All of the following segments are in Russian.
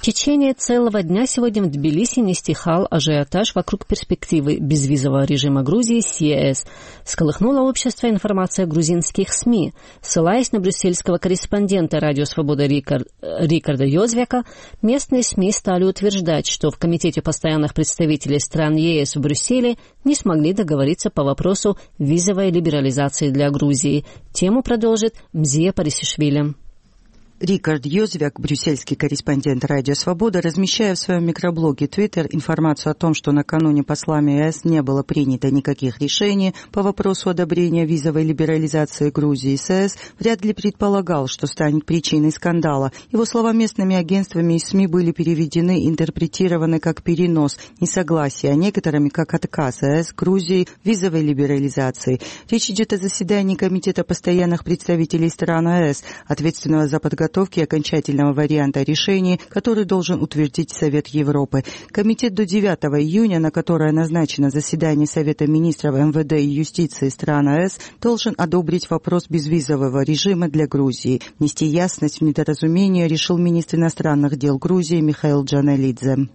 течение целого дня сегодня в Тбилиси не стихал ажиотаж вокруг перспективы безвизового режима Грузии с ЕС. Всколыхнуло общество информация грузинских СМИ. Ссылаясь на брюссельского корреспондента «Радио Свобода» Рикарда Йозвяка, местные СМИ стали утверждать, что в Комитете постоянных представителей стран ЕС в Брюсселе не смогли договориться по вопросу визовой либерализации для Грузии. Тему продолжит Мзия Парисишвили. Рикард Йозвяк, брюссельский корреспондент «Радио Свобода», размещая в своем микроблоге Twitter информацию о том, что накануне послами ЕС не было принято никаких решений по вопросу одобрения визовой либерализации Грузии с ЕС, вряд ли предполагал, что станет причиной скандала. Его слова местными агентствами и СМИ были переведены и интерпретированы как перенос несогласия, а некоторыми как отказ ЕС Грузии в визовой либерализации. Речь идет о заседании Комитета постоянных представителей стран ЕС, ответственного за подготовку и окончательного варианта решения, который должен утвердить Совет Европы. Комитет до 9 июня, на которое назначено заседание Совета министров МВД и юстиции стран ЕС, должен одобрить вопрос безвизового режима для Грузии. Внести ясность в недоразумение решил министр иностранных дел Грузии Михаил Джаналидзе.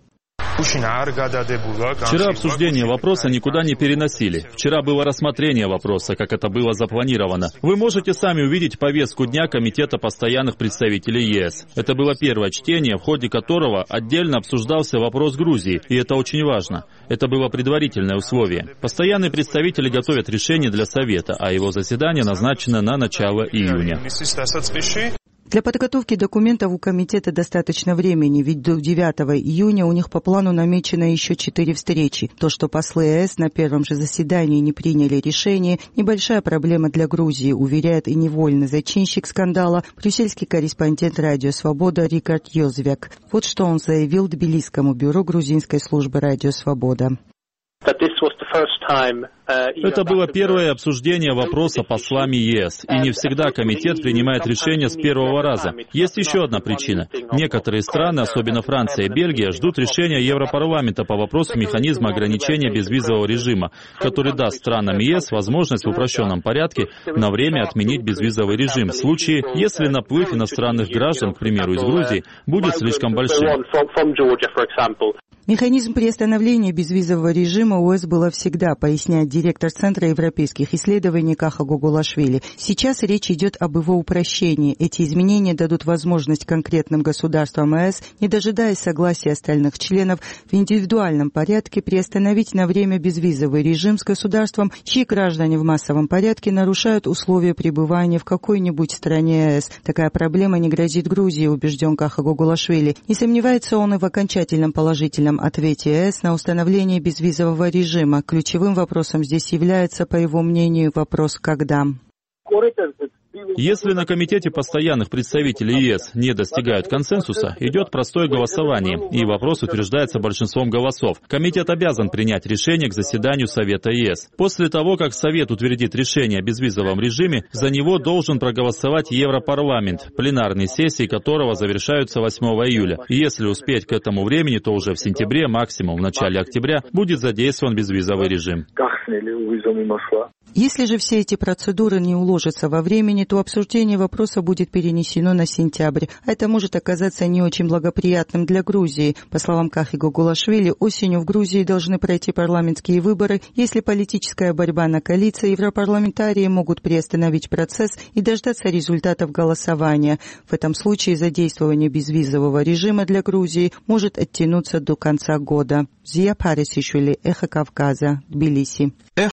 Вчера обсуждение вопроса никуда не переносили. Вчера было рассмотрение вопроса, как это было запланировано. Вы можете сами увидеть повестку дня Комитета постоянных представителей ЕС. Это было первое чтение, в ходе которого отдельно обсуждался вопрос Грузии, и это очень важно. Это было предварительное условие. Постоянные представители готовят решение для Совета, а его заседание назначено на начало июня. Для подготовки документов у комитета достаточно времени, ведь до 9 июня у них по плану намечено еще 4 встречи. То, что послы ЕС на первом же заседании не приняли решение, небольшая проблема для Грузии, уверяет и невольный зачинщик скандала, брюссельский корреспондент «Радио Свобода» Рикард Йозвяк. Вот что он заявил Тбилисскому бюро грузинской службы «Радио Свобода». Это было первое обсуждение вопроса послами ЕС, и не всегда комитет принимает решение с первого раза. Есть еще одна причина. Некоторые страны, особенно Франция и Бельгия, ждут решения Европарламента по вопросу механизма ограничения безвизового режима, который даст странам ЕС возможность в упрощенном порядке на время отменить безвизовый режим в случае, если наплыв иностранных граждан, к примеру, из Грузии, будет слишком большим. Механизм приостановления безвизового режима у ЕС было всегда, поясняет директор Центра европейских исследований Каха Гогулашвили. Сейчас речь идет об его упрощении. Эти изменения дадут возможность конкретным государствам ЕС, не дожидаясь согласия остальных членов, в индивидуальном порядке приостановить на время безвизовый режим с государством, чьи граждане в массовом порядке нарушают условия пребывания в какой-нибудь стране ЕС. Такая проблема не грозит Грузии, убежден Каха Гогулашвили. Не сомневается он и в окончательном положительном ответе ЕС на установление безвизового режима. Ключевым вопросом здесь является, по его мнению, вопрос «когда?». Если на Комитете постоянных представителей ЕС не достигают консенсуса, идет простое голосование, и вопрос утверждается большинством голосов. Комитет обязан принять решение к заседанию Совета ЕС. После того, как Совет утвердит решение о безвизовом режиме, за него должен проголосовать Европарламент, пленарные сессии которого завершаются 8 июля. И если успеть к этому времени, то уже в сентябре, максимум в начале октября, будет задействован безвизовый режим. Если же все эти процедуры не уложатся во времени, то обсуждение вопроса будет перенесено на сентябрь. А это может оказаться не очень благоприятным для Грузии. По словам Кахи Гогулашвили, осенью в Грузии должны пройти парламентские выборы. Если политическая борьба накалится, европарламентарии могут приостановить процесс и дождаться результатов голосования. В этом случае задействование безвизового режима для Грузии может оттянуться до конца года. Мзия Парисишвили, Эхо Кавказа, Тбилиси.